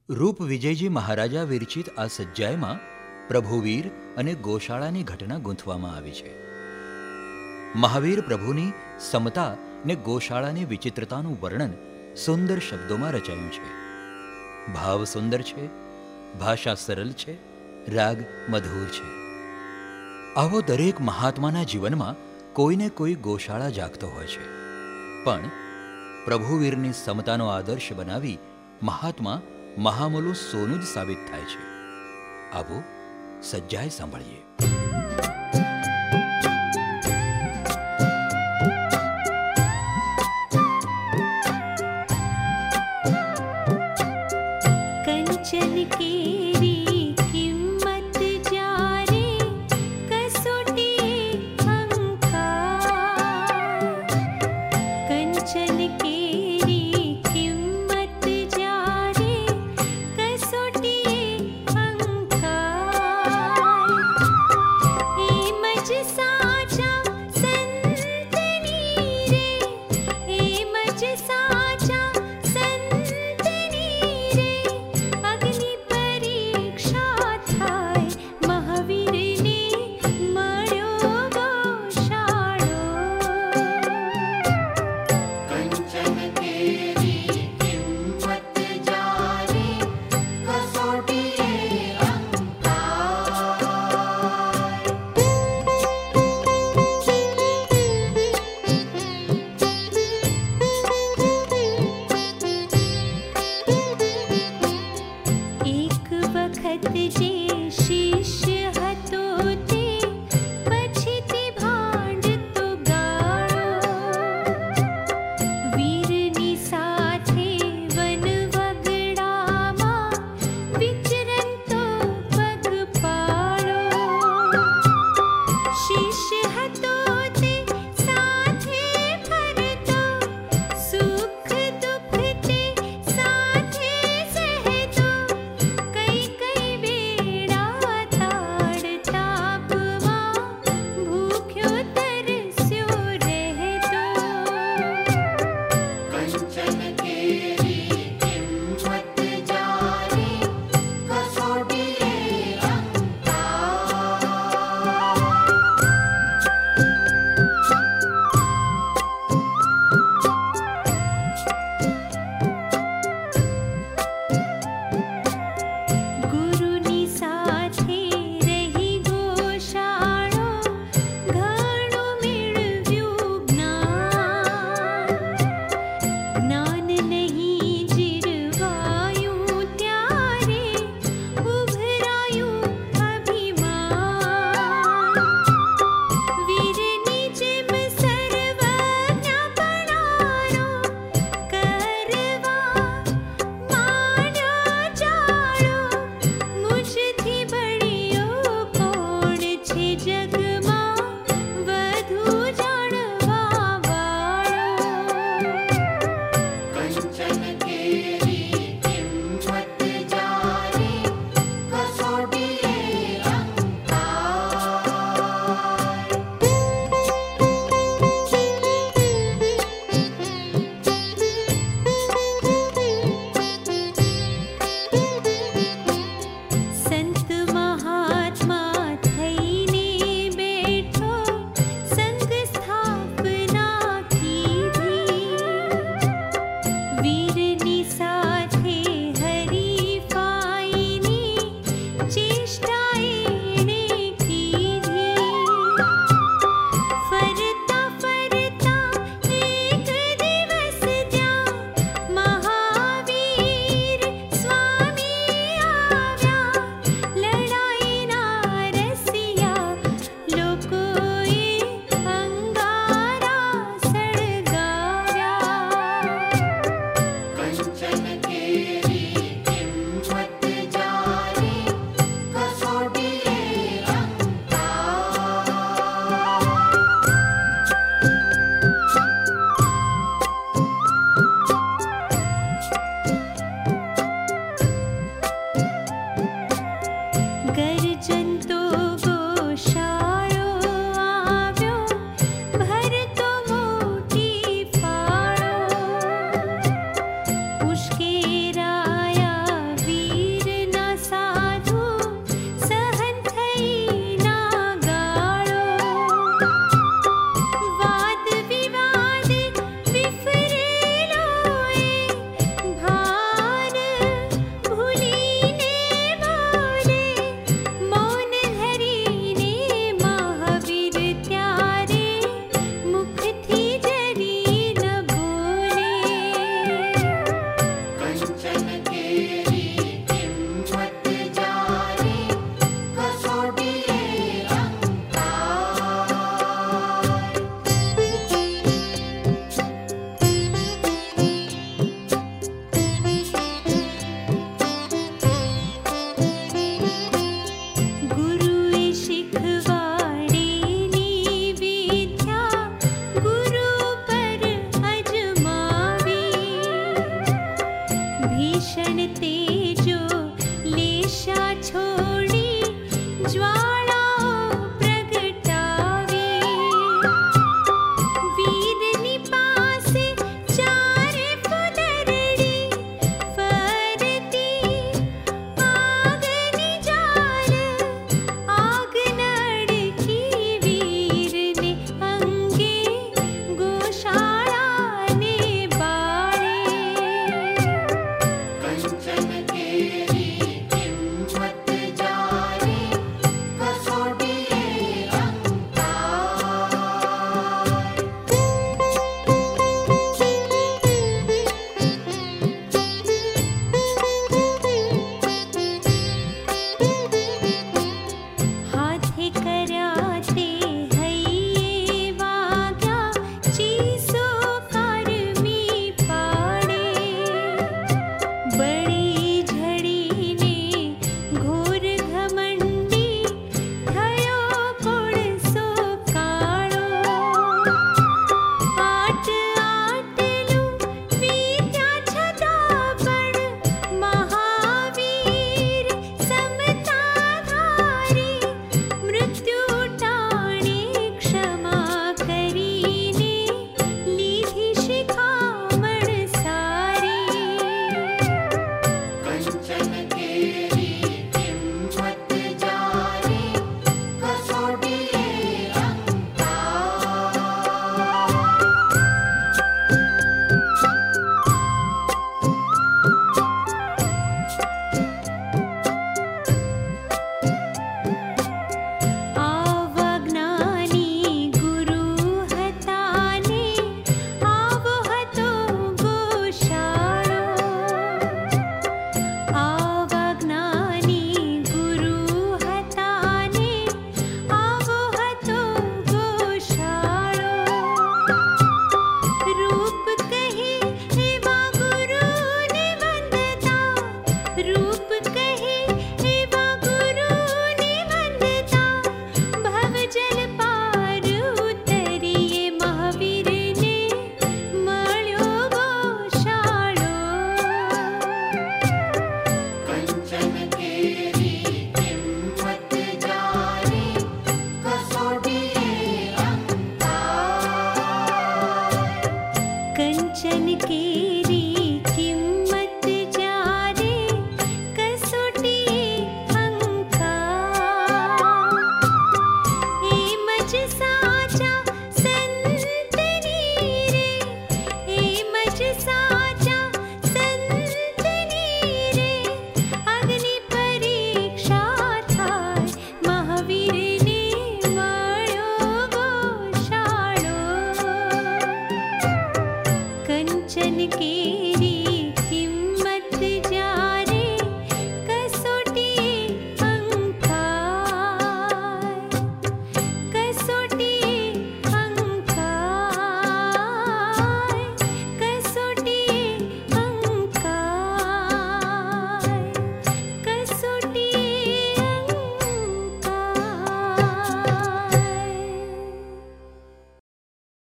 રૂપ વિજયજી મહારાજા વિરચિત આ સજ્જાયમાં પ્રભુવીર અને ગોશાળાની ઘટના ગૂંથવામાં આવી છે. મહાવીર પ્રભુની સમતા ને ગોશાળાની વિચિત્રતાનું વર્ણન સુંદર શબ્દોમાં રચાયું છે. ભાવ સુંદર છે, ભાષા સરળ છે, રાગ મધુર છે. આવો દરેક મહાત્માના જીવનમાં કોઈને કોઈ ગોશાળા જાગતો હોય છે, પણ પ્રભુવીરની સમતાનો આદર્શ બનાવી મહાત્મા મહામૂલું સોનું જ સાબિત થાય છે. આવો સજ્જાય સાંભળીએ. कंचन केरी किम्मत जारे कसोटी अंकार. कंचन केरी किम्मत जारे कसोटी अंकार. एमज साचा संतनी रे, एमज साचा संतनी रे. अग्नि परीक्षा थाय महावीरने મળ્યો ગોશાળો. कंचन केरी किम्मत जारे कसोटी अंकार. એક વખત જે શિષ્ય હતો તે પછીથી ભાંડતો ગાળો. વીરની સાથે વન વગડામાં વિચરંતો પગપાળો. શિષ્ય હતો તે સાથે ફરતો, સુખ દુઃખ તે સાથે સહેતો. કઈ કઈ વેળા તાડ તાપમાં ભૂખ્યો તરસ્યો રહેતો. कंचन केरी किम्मत जारे कसोटी अंकार. ગુરુની સાથે રહી ગોશાળો, ઘણું મેળવ્યું જ્ઞાન. જ્ઞાન નહીં જીરવાયું ત્યારે ઉભરાયું અભિમાન. વીરની જેમ સર્વજ્ઞપણાનો કરવા માંડ્યો ચાળો. મુજથી બળ્યો કોણ છે જગમાં વધુ જાણવા વાળો. कंचन केरी किम्मत जारे कसोटी अंकार. સંત મહાત્મા થઈને બેઠો, સંઘ સ્થાપના કીધી. વીરની સાથે હરીફાઈની ચેષ્ટા એણે કીધી. ફરતા ફરતા એક દિવસ ત્યાં મહાવીર સ્વામી આવ્યા. લડાઈના રસિયા લોકોએ અંગારા સળગાવ્યા. कंचन के